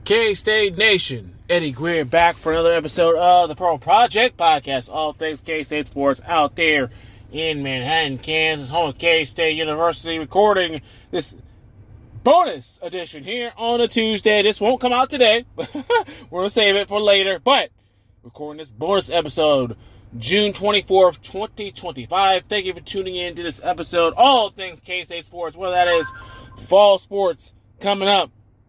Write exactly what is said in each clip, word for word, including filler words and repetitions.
K-State Nation, Eddie Greer back for another episode of the Pro Project Podcast. All things K-State sports out there in Manhattan, Kansas, home of K-State University, recording this bonus edition here on a Tuesday. This won't come out today. We're going to save it for later, but recording this bonus episode June twenty-fourth, twenty twenty-five. Thank you for tuning in to this episode. All things K-State sports, whether that is fall sports coming up.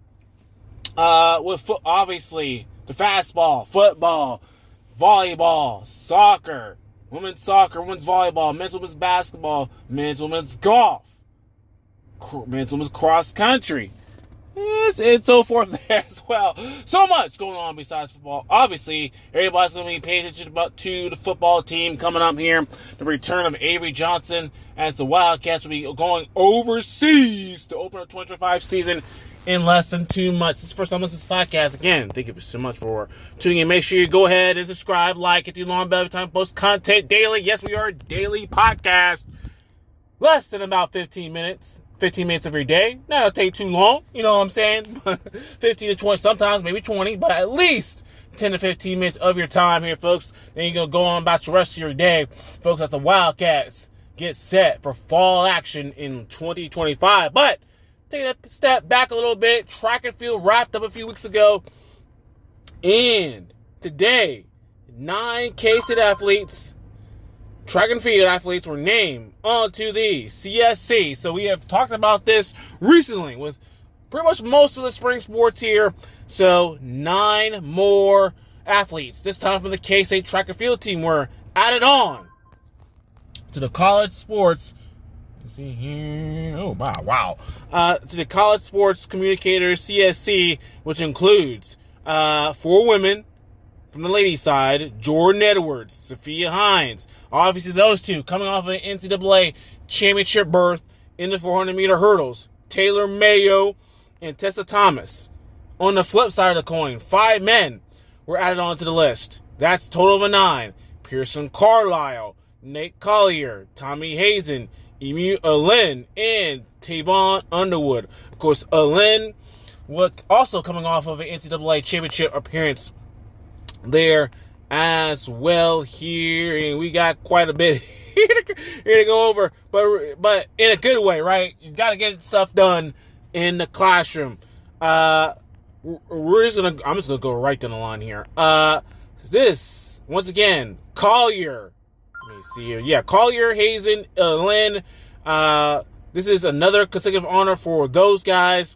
Uh, with fo- obviously the fastball, football, volleyball, soccer, women's soccer, women's volleyball, men's women's basketball, men's women's golf, cr- men's women's cross country, yes, and so forth there as well. So much going on besides football. Obviously, everybody's going to be paying attention about to the football team coming up here. The return of Avery Johnson as the Wildcats will be going overseas to open the twenty twenty-five season in less than two months. This is for some of this podcast. Again, thank you so much for tuning in. Make sure you go ahead and subscribe, like, it, do long bell every time post content daily. Yes, we are a daily podcast. Less than about fifteen minutes. fifteen minutes every day. Not gonna take too long. You know what I'm saying? fifteen to twenty, sometimes maybe twenty, but at least ten to fifteen minutes of your time here, folks. Then you're gonna go on about the rest of your day. Folks, as the Wildcats get set for fall action in twenty twenty-five. But take a step back a little bit. Track and field wrapped up a few weeks ago. And today, nine K-State athletes, track and field athletes, were named onto the C S C. So we have talked about this recently with pretty much most of the spring sports here. So nine more athletes, this time from the K-State track and field team, were added on to the college sports. See here. Oh, wow. Wow. Uh, to the College Sports Communicators C S C, which includes uh, four women from the ladies' side, Jordan Edwards, Sophia Hines. Obviously, those two coming off of an N C double A championship berth in the four hundred meter hurdles. Taylor Mayo and Tessa Thomas. On the flip side of the coin, five men were added onto the list. That's a total of a nine. Pearson Carlisle, Nate Collier, Tommy Hazen, Emu Allen, and Tavon Underwood. Of course, Allen was also coming off of an N C double A championship appearance there as well here. And we got quite a bit here to, here to go over, but but in a good way, right? You got to get stuff done in the classroom. Uh, we're just gonna, I'm just gonna go right down the line here. Uh, this, once again, Collier. Let me see here. Yeah, Collier, Hazen, uh, Lynn. Uh, this is another consecutive honor for those guys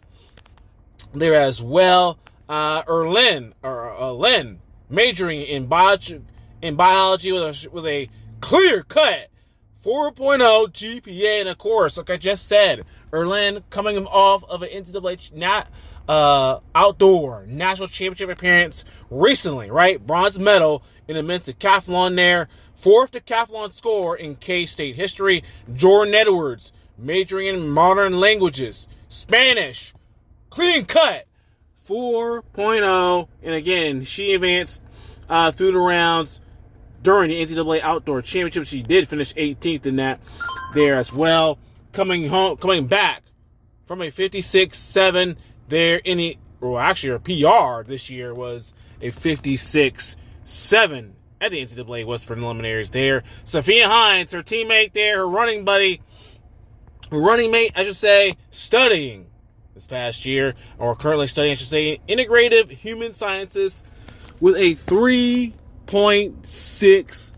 there as well. Uh, Erlin, or uh, Lynn, majoring in biology, in biology with a, with a clear-cut four point oh G P A. And, of course, like I just said, Erlin coming off of an N C double A not, uh, outdoor national championship appearance recently, right? Bronze medal in the men's decathlon there. Fourth decathlon score in K-State history. Jordan Edwards, majoring in modern languages, Spanish, clean cut, four point oh. And again, she advanced uh, through the rounds during the N C double A Outdoor Championship. She did finish eighteenth in that there as well. Coming home, coming back from a fifty-six seven there in the, well, actually her P R this year was a fifty-six seven. At the N C double A West preliminaries there. Sophia Hines, her teammate there, her running buddy, her running mate, I should say, studying this past year, or currently studying, I should say, integrative human sciences with a three point six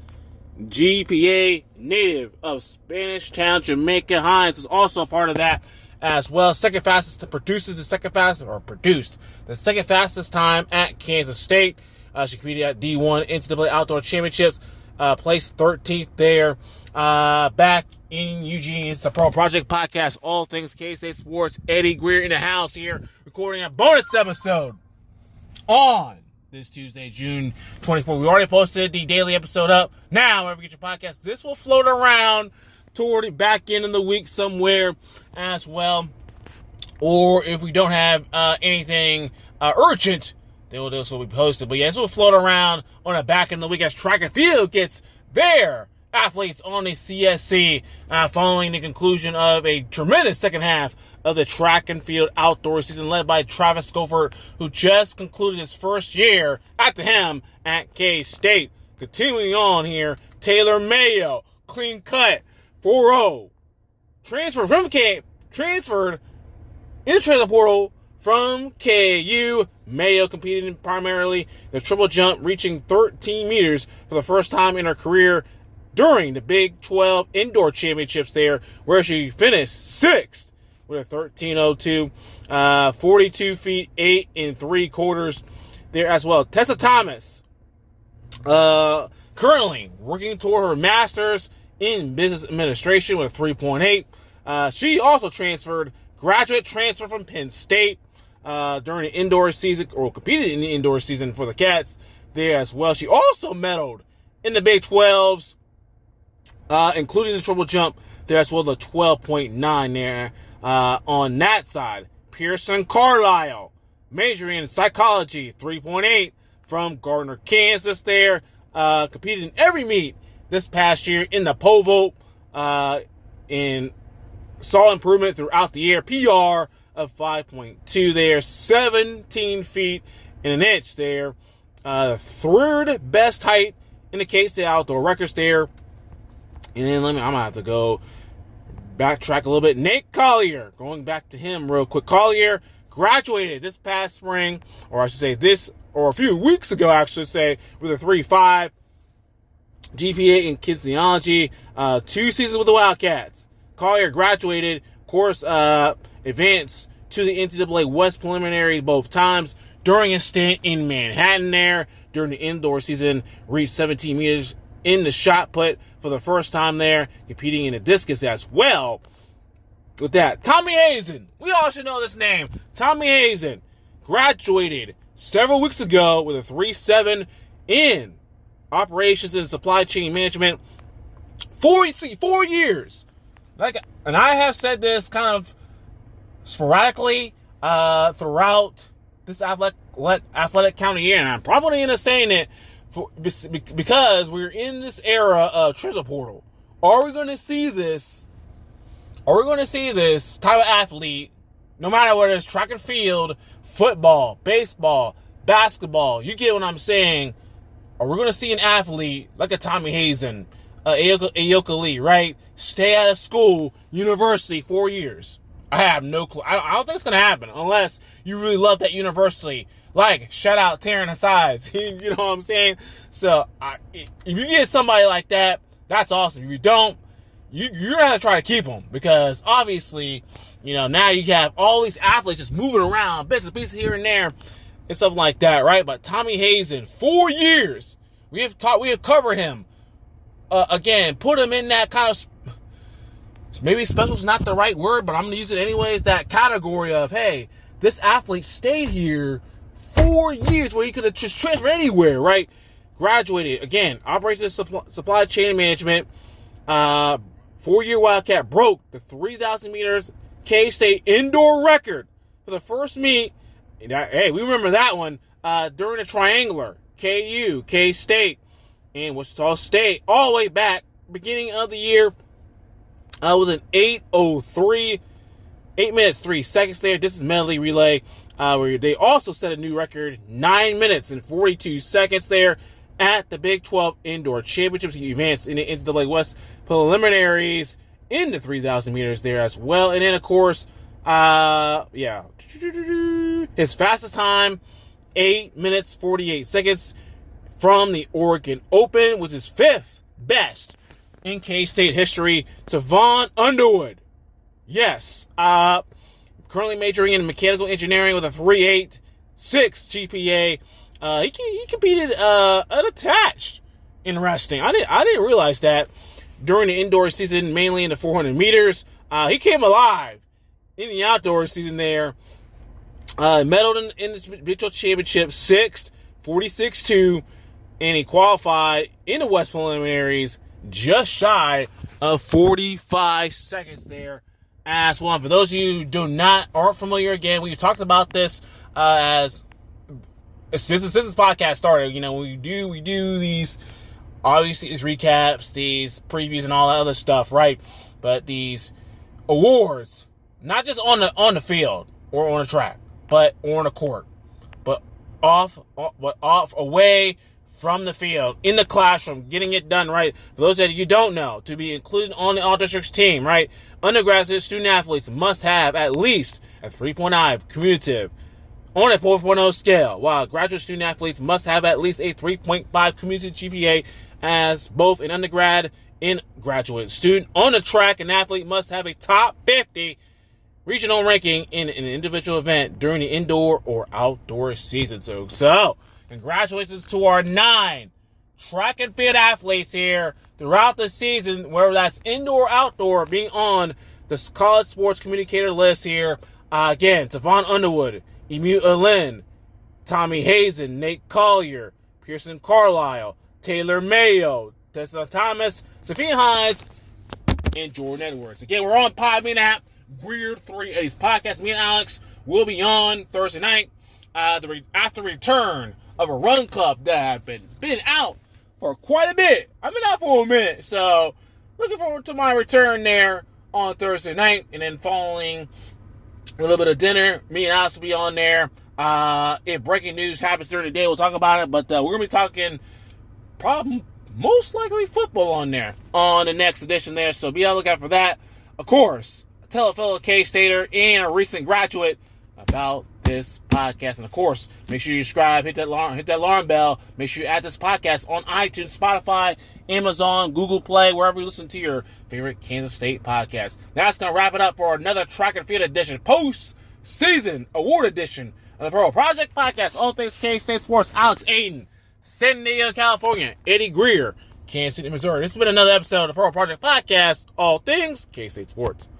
G P A, native of Spanish Town, Jamaica. Hines is also a part of that as well. Second fastest, produces the second fastest, or produced the second fastest time at Kansas State. Uh, she competed at D one N C double A Outdoor Championships, uh, placed thirteenth there. Uh, back in Eugene, it's the Pro Project Podcast, all things K-State sports. Eddie Greer in the house here, recording a bonus episode on this Tuesday, June twenty-fourth. We already posted the daily episode up. Now, wherever you get your podcast, this will float around toward the back end of the week somewhere as well. Or if we don't have uh, anything uh, urgent, they will also be posted. But yeah, this will float around on the back end of the week as track and field gets their athletes on the C S C uh, following the conclusion of a tremendous second half of the track and field outdoor season, led by Travis Schofield, who just concluded his first year at the helm at K-State. Continuing on here, Taylor Mayo, clean cut, four oh. Transferred from K, transferred in the transfer portal from K U. Mayo competed primarily the triple jump, reaching thirteen meters for the first time in her career during the Big twelve Indoor Championships there, where she finished sixth with a thirteen oh two, uh, forty-two feet, eight and three quarters there as well. Tessa Thomas, uh, currently working toward her master's in business administration with a three point eight. Uh, she also transferred, graduate transfer from Penn State uh, during the indoor season, or competed in the indoor season for the Cats there as well. She also medaled in the Big twelves, uh, including the triple jump there as well, the twelve point nine there uh, on that side. Pearson Carlisle, majoring in psychology, three point eight from Gardner, Kansas there. Uh, competed in every meet this past year in the pole vault, uh, and saw improvement throughout the year. P R of five point two there, seventeen feet and an inch there. Uh, third best height in the K-State outdoor records there. And then let me, I'm going to have to go backtrack a little bit. Nate Collier, going back to him real quick. Collier graduated this past spring, or I should say this, or a few weeks ago, I should say, with a three point five G P A in kinesiology, uh, two seasons with the Wildcats. Collier graduated, of course, uh, advanced to the N C double A West preliminary both times during a stint in Manhattan there during the indoor season, reached seventeen meters in the shot put for the first time there, competing in the discus as well. With that, Tommy Hazen, we all should know this name. Tommy Hazen graduated several weeks ago with a three point seven in operations and supply chain management. Four, four years. Like, and I have said this kind of sporadically uh, throughout this athletic, athletic county year, and I'm probably going to end up saying it for, because we're in this era of transfer portal. Are we going to see this? Are we going to see this type of athlete, no matter whether it's track and field, football, baseball, basketball? You get what I'm saying? Are we going to see an athlete like a Tommy Hazen, uh, Ayoka, Ayoka Lee, right? Stay out of school, university, four years. I have no clue. I, I don't think it's going to happen unless you really love that university. Like, shout out Taryn Hasides. You know what I'm saying? So, I, if you get somebody like that, that's awesome. If you don't, you, you're going to have to try to keep them, because obviously, you know, now you have all these athletes just moving around, bits and pieces here and there, and something like that, right? But Tommy Hazen, four years, we have taught, we have covered him. Uh, again, put him in that kind of, maybe special is not the right word, but I'm going to use it anyways, that category of, hey, this athlete stayed here four years where he could have just transferred anywhere, right? Graduated, again, operations supply, supply chain management, uh, four-year Wildcat, broke the three thousand meters K-State indoor record for the first meet. Hey, we remember that one uh, during the triangular, K U, K-State, and Wichita State, all the way back, beginning of the year, uh, with an eight oh three, eight minutes, three seconds there. This is medley relay, uh, where they also set a new record, nine minutes and forty-two seconds there at the Big twelve Indoor Championships. He advanced in the N C double A West preliminaries in the three thousand meters there as well. And then, of course, uh, yeah, his fastest time, eight minutes, forty-eight seconds from the Oregon Open, was his fifth best in K-State history. Savon Underwood, yes, uh, currently majoring in mechanical engineering with a three point eight six G P A. Uh, he he competed uh, unattached in wrestling. I didn't I didn't realize that during the indoor season, mainly in the four hundred meters. Uh, he came alive in the outdoor season there. Uh, medaled in, in the Big twelve Championship, sixth, forty-six two, and he qualified in the West preliminaries just shy of forty-five seconds there as well. For those of you who do not aren't familiar, again, we talked about this uh, as since since this podcast started. You know, we do we do these, obviously these recaps, these previews, and all that other stuff, right? But these awards, not just on the on the field or on the track, but on the court, but off, off but off away from the field, in the classroom, getting it done right. For those that you don't know, to be included on the All Districts team, right? Undergraduate student athletes must have at least a three point five cumulative on a four point oh scale, while graduate student athletes must have at least a three point five cumulative G P A as both an undergrad and graduate student. On the track, an athlete must have a top fifty regional ranking in an individual event during the indoor or outdoor season. So, so congratulations to our nine track and field athletes here throughout the season, whether that's indoor or outdoor, being on the college sports communicator list here. Uh, again, Tavon Underwood, Emu Allen, Tommy Hazen, Nate Collier, Pearson Carlisle, Taylor Mayo, Tessa Thomas, Sophia Hines, and Jordan Edwards. Again, we're on Podbean app, Weird three eighties Podcast. Me and Alex will be on Thursday night uh, the re- after return of a run club that have been, been out for quite a bit. I've been out for a minute, so looking forward to my return there on Thursday night, and then following a little bit of dinner, me and Alex will be on there. Uh, if breaking news happens during the day, we'll talk about it, but uh, we're going to be talking probably most likely football on there on the next edition there, so be on the lookout for that. Of course, tell a fellow K-Stater and a recent graduate about this podcast. And of course, make sure you subscribe, hit that alarm, hit that alarm bell. Make sure you add this podcast on iTunes, Spotify, Amazon, Google Play, wherever you listen to your favorite Kansas State podcast. That's going to wrap it up for another Track and Field edition, post-season award edition of the Pro Project Podcast. All things K-State sports. Alex Aiden, San Diego, California. Eddie Greer, Kansas City, Missouri. This has been another episode of the Pro Project Podcast. All things K-State sports.